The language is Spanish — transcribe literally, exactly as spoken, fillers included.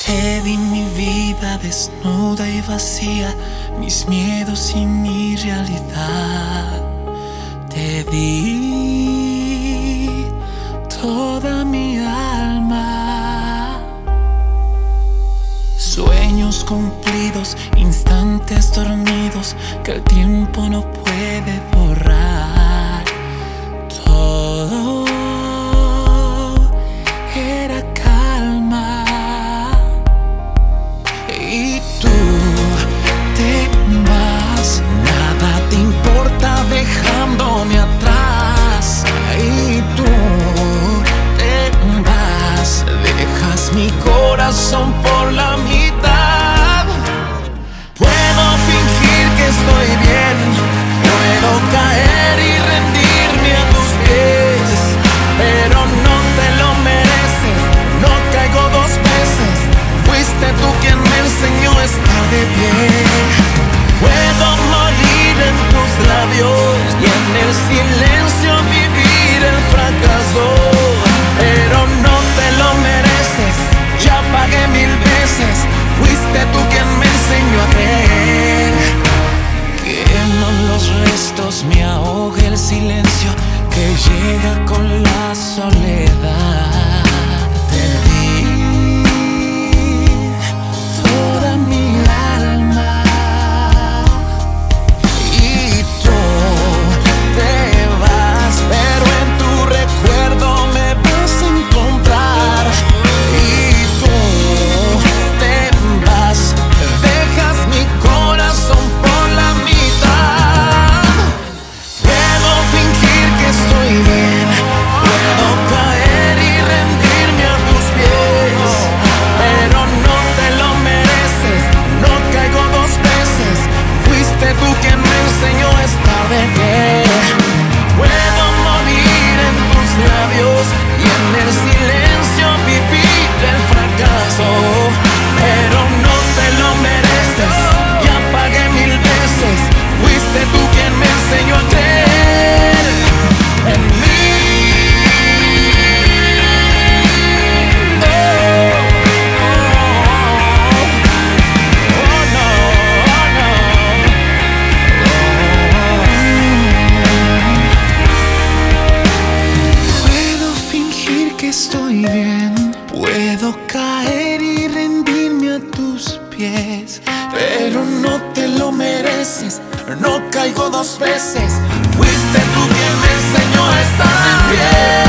Te di mi vida desnuda y vacía, mis miedos y mi realidad. Te di toda mi alma. Sueños cumplidos, instantes dormidos que el tiempo no puede borrar. Todo era calma. Y tú te vas, nada te importa dejándome atrás. Y tú te vas, dejas mi corazón por la mitad. Puedo fingir que estoy bien, puedo caer y rendirme a tus pies, pero no te lo mereces, no caigo dos veces. Fuiste tú quien me enseñó a estar de pie. Puedo morir en tus labios y en el silencio vivir el fracaso, pero no te lo mereces, ya pagué mil veces. Fuiste tú quien me enseñó a creer. Queman los restos, me ahoga el silencio que llega con la soledad. Te di toda mi alma y tú te vas, pero en tu recuerdo me vas a encontrar. Y tú te vas, dejas mi corazón por la mitad. Puedo fingir que estoy bien, puedo caer y rendirme a tus pies, pero no te lo mereces, no caigo dos veces. Fuiste tú quien me enseñó a estar de pie. Puedo morir en tus labios y en el silencio vivir el fracaso, pero no te lo mereces, ya pagué mil veces. Fuiste tú quien me enseñó a creer en mí. Oh, oh, oh, no, oh, no. Puedo fingir que estoy bien, puedo caer y rendirme a tus pies, pero no te lo mereces, no caigo dos veces. Fuiste tú quien me enseñó a estar de pie.